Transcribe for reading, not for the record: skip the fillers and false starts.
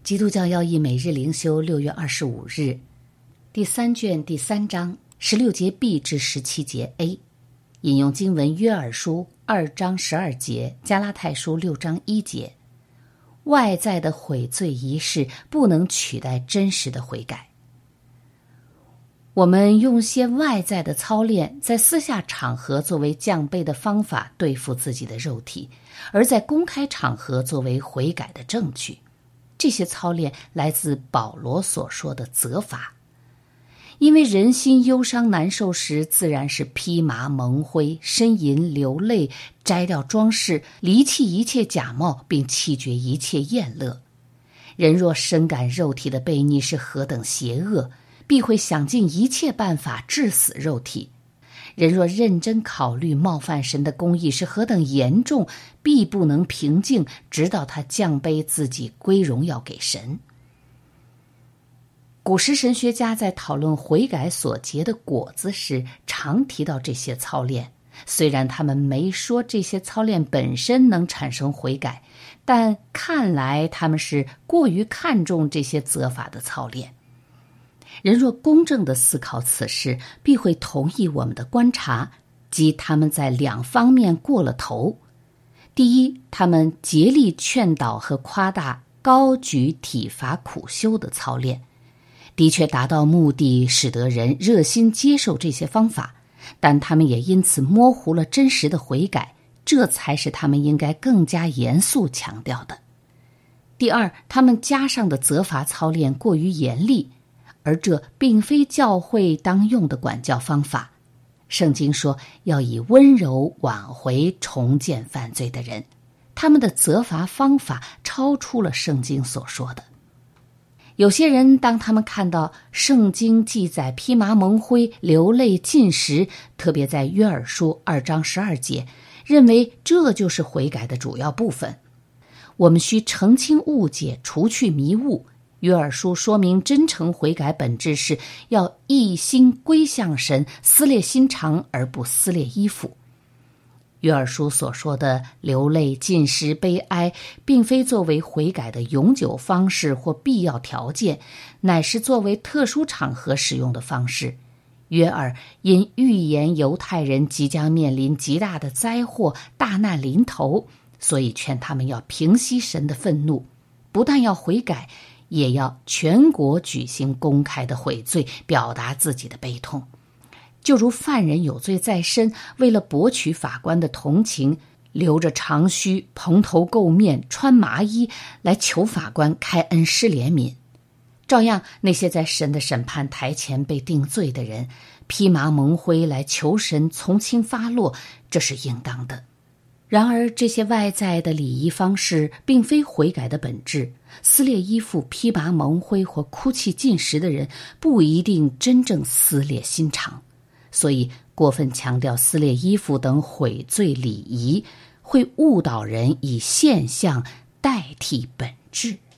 基督教要义每日灵修6月25日，第3卷第3章16节 B 至17节 A， 引用经文约珥书2章12节，加拉太书6章1节。外在的悔罪仪式不能取代真实的悔改。我们用些外在的操练，在私下场合作为降卑的方法对付自己的肉体，而在公开场合作为悔改的证据。这些操练来自保罗所说的责罚。因为人心忧伤难受时，自然是披麻蒙灰、呻吟流泪，摘掉装饰，离弃一切假冒，并弃绝一切厌乐。人若深感肉体的悖逆是何等邪恶，必会想尽一切办法治死肉体。人若认真考虑冒犯神的公义是何等严重，必不能平静，直到他降卑自己归荣耀给神。古时神学家在讨论悔改所结的果子时，常提到这些操练。虽然他们没说这些操练本身能产生悔改，但看来他们是过于看重这些责罚的操练。人若公正地思考此事，必会同意我们的观察，即他们在两方面过了头。第一，他们竭力劝导和夸大高举体罚苦修的操练，的确达到目的，使得人热心接受这些方法，但他们也因此模糊了真实的悔改，这才是他们应该更加严肃强调的。第二，他们加上的责罚操练过于严厉，而这并非教会当用的管教方法。圣经说要以温柔挽回重建犯罪的人，他们的责罚方法超出了圣经所说的。有些人当他们看到圣经记载披麻蒙灰、流泪禁食，特别在约珥书2章12节，认为这就是悔改的主要部分。我们需澄清误解，除去迷雾。约珥书说明真诚悔改本质是要一心归向神，撕裂心肠而不撕裂衣服。约珥书所说的流泪、禁食、悲哀，并非作为悔改的永久方式或必要条件，乃是作为特殊场合使用的方式。约珥因预言犹太人即将面临极大的灾祸，大难临头，所以劝他们要平息神的愤怒，不但要悔改，也要全国举行公开的悔罪，表达自己的悲痛。就如犯人有罪在身，为了博取法官的同情，留着长须，蓬头垢面，穿麻衣来求法官开恩施怜悯。照样，那些在神的审判台前被定罪的人，披麻蒙灰来求神从轻发落，这是应当的。然而，这些外在的礼仪方式并非悔改的本质。撕裂衣服、披麻蒙灰或哭泣进食的人，不一定真正撕裂心肠。所以，过分强调撕裂衣服等悔罪礼仪，会误导人以现象代替本质。